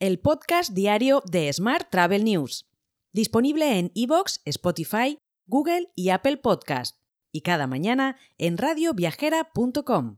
el podcast diario de Smart Travel News, disponible en iVoox, Spotify, Google y Apple Podcast, y cada mañana en radioviajera.com.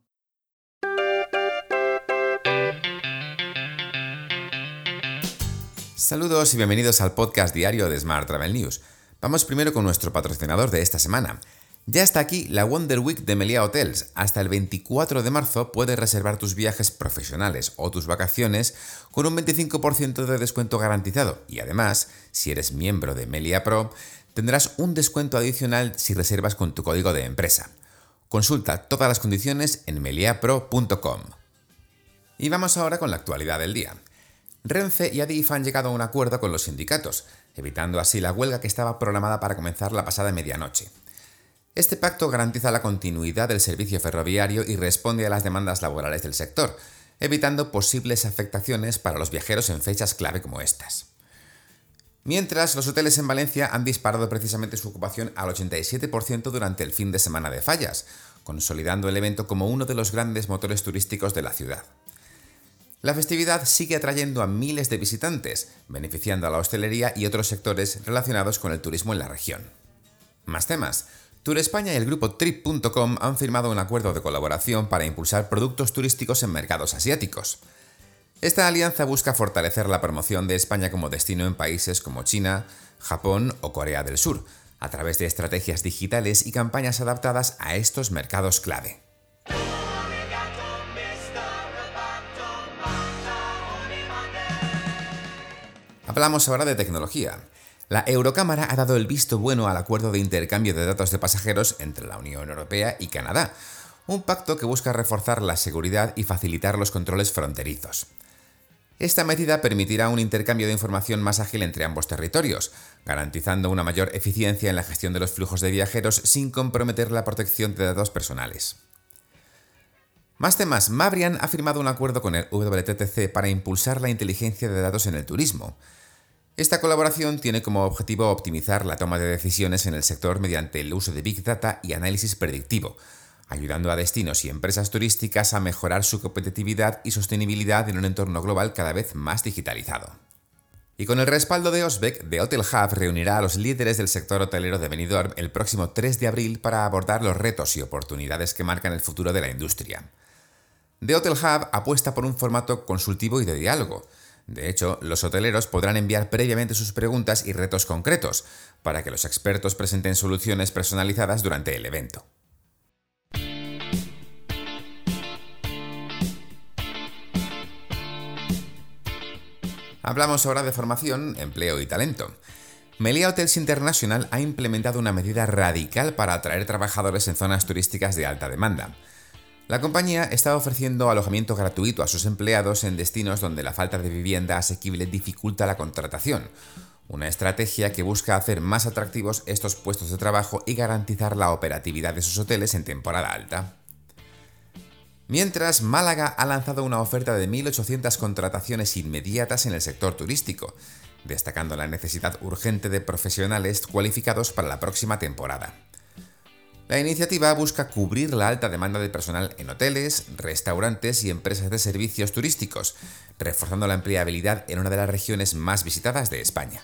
Saludos y bienvenidos al podcast diario de Smart Travel News. Vamos primero con nuestro patrocinador de esta semana. Ya está aquí la Wonder Week de Meliá Hotels. Hasta el 24 de marzo puedes reservar tus viajes profesionales o tus vacaciones con un 25% de descuento garantizado. Y además, si eres miembro de Meliá Pro, tendrás un descuento adicional si reservas con tu código de empresa. Consulta todas las condiciones en meliapro.com. Y vamos ahora con la actualidad del día. Renfe y Adif han llegado a un acuerdo con los sindicatos, evitando así la huelga que estaba programada para comenzar la pasada medianoche. Este pacto garantiza la continuidad del servicio ferroviario y responde a las demandas laborales del sector, evitando posibles afectaciones para los viajeros en fechas clave como estas. Mientras, los hoteles en Valencia han disparado precisamente su ocupación al 87% durante el fin de semana de Fallas, consolidando el evento como uno de los grandes motores turísticos de la ciudad. La festividad sigue atrayendo a miles de visitantes, beneficiando a la hostelería y otros sectores relacionados con el turismo en la región. Más temas. Tour España y el grupo Trip.com han firmado un acuerdo de colaboración para impulsar productos turísticos en mercados asiáticos. Esta alianza busca fortalecer la promoción de España como destino en países como China, Japón o Corea del Sur, a través de estrategias digitales y campañas adaptadas a estos mercados clave. Hablamos ahora de tecnología. La Eurocámara ha dado el visto bueno al acuerdo de intercambio de datos de pasajeros entre la Unión Europea y Canadá, un pacto que busca reforzar la seguridad y facilitar los controles fronterizos. Esta medida permitirá un intercambio de información más ágil entre ambos territorios, garantizando una mayor eficiencia en la gestión de los flujos de viajeros sin comprometer la protección de datos personales. Más temas. Mabrian ha firmado un acuerdo con el WTTC para impulsar la inteligencia de datos en el turismo. Esta colaboración tiene como objetivo optimizar la toma de decisiones en el sector mediante el uso de Big Data y análisis predictivo, ayudando a destinos y empresas turísticas a mejorar su competitividad y sostenibilidad en un entorno global cada vez más digitalizado. Y con el respaldo de Osbeck, The Hotel Hub reunirá a los líderes del sector hotelero de Benidorm el próximo 3 de abril para abordar los retos y oportunidades que marcan el futuro de la industria. The Hotel Hub apuesta por un formato consultivo y de diálogo. De hecho, los hoteleros podrán enviar previamente sus preguntas y retos concretos, para que los expertos presenten soluciones personalizadas durante el evento. Hablamos ahora de formación, empleo y talento. Meliá Hotels International ha implementado una medida radical para atraer trabajadores en zonas turísticas de alta demanda. La compañía está ofreciendo alojamiento gratuito a sus empleados en destinos donde la falta de vivienda asequible dificulta la contratación, una estrategia que busca hacer más atractivos estos puestos de trabajo y garantizar la operatividad de sus hoteles en temporada alta. Mientras, Málaga ha lanzado una oferta de 1.800 contrataciones inmediatas en el sector turístico, destacando la necesidad urgente de profesionales cualificados para la próxima temporada. La iniciativa busca cubrir la alta demanda de personal en hoteles, restaurantes y empresas de servicios turísticos, reforzando la empleabilidad en una de las regiones más visitadas de España.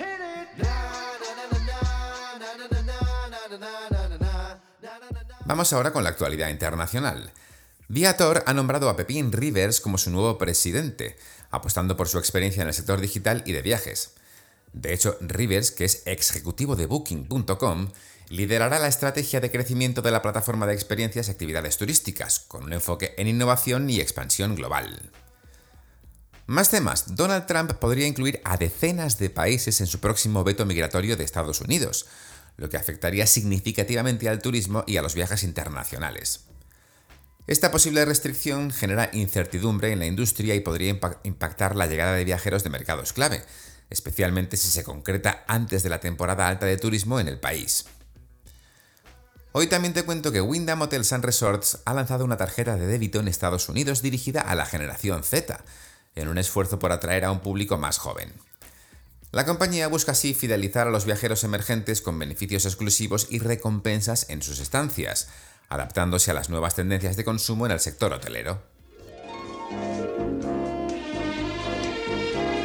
Vamos ahora con la actualidad internacional. Viator ha nombrado a Pepín Rivers como su nuevo presidente, apostando por su experiencia en el sector digital y de viajes. De hecho, Rivers, que es ex ejecutivo de Booking.com, liderará la estrategia de crecimiento de la plataforma de experiencias y actividades turísticas, con un enfoque en innovación y expansión global. Más temas. Donald Trump podría incluir a decenas de países en su próximo veto migratorio de Estados Unidos, lo que afectaría significativamente al turismo y a los viajes internacionales. Esta posible restricción genera incertidumbre en la industria y podría impactar la llegada de viajeros de mercados clave, especialmente si se concreta antes de la temporada alta de turismo en el país. Hoy también te cuento que Wyndham Hotels & Resorts ha lanzado una tarjeta de débito en Estados Unidos dirigida a la generación Z, en un esfuerzo por atraer a un público más joven. La compañía busca así fidelizar a los viajeros emergentes con beneficios exclusivos y recompensas en sus estancias, adaptándose a las nuevas tendencias de consumo en el sector hotelero.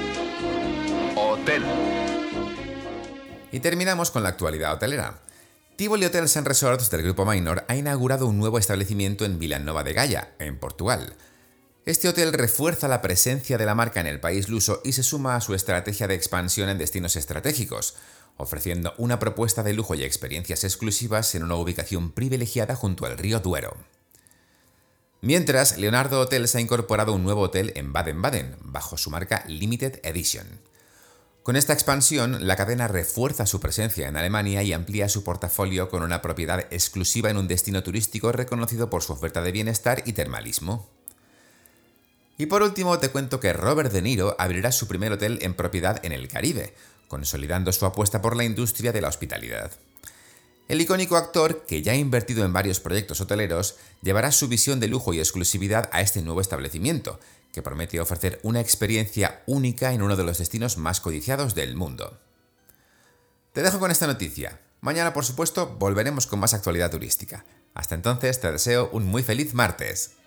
Hotel. Y terminamos con la actualidad hotelera. Tivoli Hotels and Resorts del grupo Minor ha inaugurado un nuevo establecimiento en Vilanova de Gaia, en Portugal. Este hotel refuerza la presencia de la marca en el país luso y se suma a su estrategia de expansión en destinos estratégicos, ofreciendo una propuesta de lujo y experiencias exclusivas en una ubicación privilegiada junto al río Duero. Mientras, Leonardo Hotels ha incorporado un nuevo hotel en Baden-Baden, bajo su marca Limited Edition. Con esta expansión, la cadena refuerza su presencia en Alemania y amplía su portafolio con una propiedad exclusiva en un destino turístico reconocido por su oferta de bienestar y termalismo. Y por último, te cuento que Robert De Niro abrirá su primer hotel en propiedad en el Caribe, consolidando su apuesta por la industria de la hospitalidad. El icónico actor, que ya ha invertido en varios proyectos hoteleros, llevará su visión de lujo y exclusividad a este nuevo establecimiento, que promete ofrecer una experiencia única en uno de los destinos más codiciados del mundo. Te dejo con esta noticia. Mañana, por supuesto, volveremos con más actualidad turística. Hasta entonces, te deseo un muy feliz martes.